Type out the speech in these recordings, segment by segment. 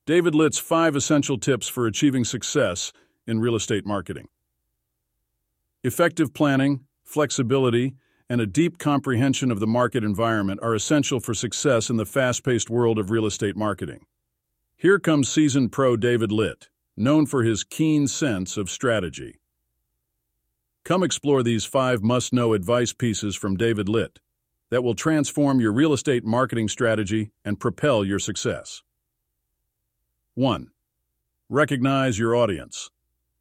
David Litt's 5 essential tips for achieving success in real estate marketing. Effective planning, flexibility, and a deep comprehension of the market environment are essential for success in the fast-paced world of real estate marketing. Here comes seasoned pro David Litt, known for his keen sense of strategy. Come explore these 5 must-know advice pieces from David Litt that will transform your real estate marketing strategy and propel your success. 1. Recognize your audience.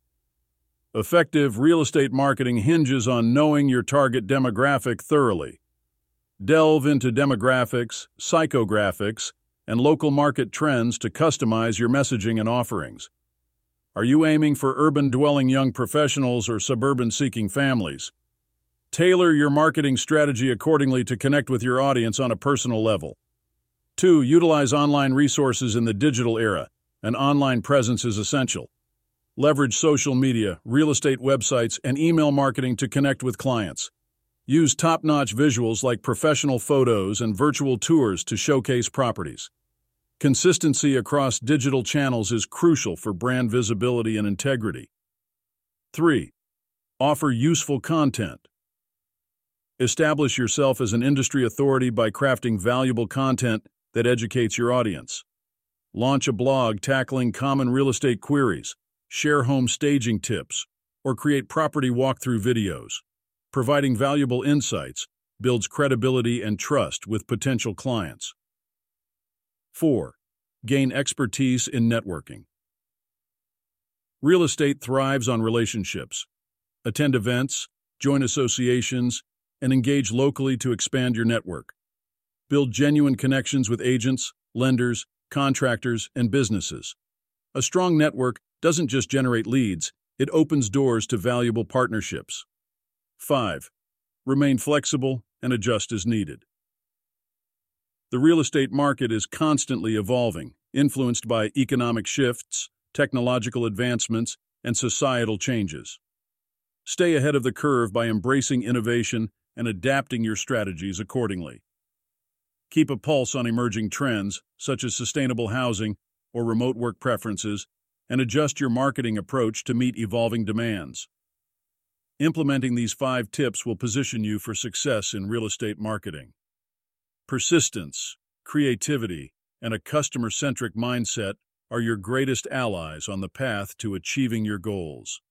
Effective real estate marketing hinges on knowing your target demographic thoroughly. Delve into demographics, psychographics, and local market trends to customize your messaging and offerings. Are you aiming for urban-dwelling young professionals or suburban-seeking families? Tailor your marketing strategy accordingly to connect with your audience on a personal level. 2. Utilize online resources in the digital era. An online presence is essential. Leverage social media, real estate websites, and email marketing to connect with clients. Use top-notch visuals like professional photos and virtual tours to showcase properties. Consistency across digital channels is crucial for brand visibility and integrity. 3. Offer useful content. Establish yourself as an industry authority by crafting valuable content that educates your audience. Launch a blog tackling common real estate queries, share home staging tips, or create property walkthrough videos. Providing valuable insights builds credibility and trust with potential clients. 4. Gain expertise in networking. Real estate thrives on relationships. Attend events, join associations, and engage locally to expand your network. Build genuine connections with agents, lenders, contractors, and businesses. A strong network doesn't just generate leads, it opens doors to valuable partnerships. 5. Remain flexible and adjust as needed. The real estate market is constantly evolving, influenced by economic shifts, technological advancements, and societal changes. Stay ahead of the curve by embracing innovation and adapting your strategies accordingly. Keep a pulse on emerging trends, such as sustainable housing or remote work preferences, and adjust your marketing approach to meet evolving demands. Implementing these 5 tips will position you for success in real estate marketing. Persistence, creativity, and a customer-centric mindset are your greatest allies on the path to achieving your goals.